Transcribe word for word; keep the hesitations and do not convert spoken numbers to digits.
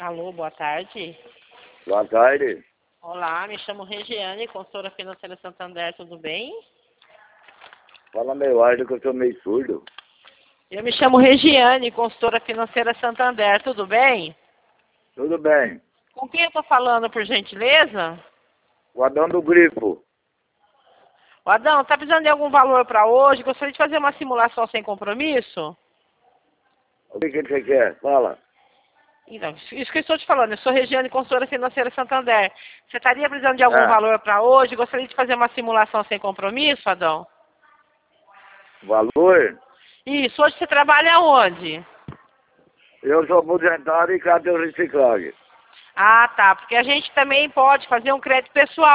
Alô, boa tarde. Boa tarde. Olá, me chamo Regiane, consultora financeira Santander, tudo bem? Fala meio alto que eu sou meio surdo. Eu me chamo Regiane, consultora financeira Santander, tudo bem? Tudo bem. Com quem eu estou falando, por gentileza? O Adão do Grifo. O Adão, está precisando de algum valor para hoje? Gostaria de fazer uma simulação sem compromisso? O que, que você quer? Fala. Então, isso que eu estou te falando, eu sou Regiane, consultora financeira Santander. Você estaria precisando de algum Ah. valor para hoje? Gostaria de fazer uma simulação sem compromisso, Adão? Valor? Isso, hoje você trabalha onde? Eu sou aposentado e cadê o reciclagem? Ah, tá, porque a gente também pode fazer um crédito pessoal.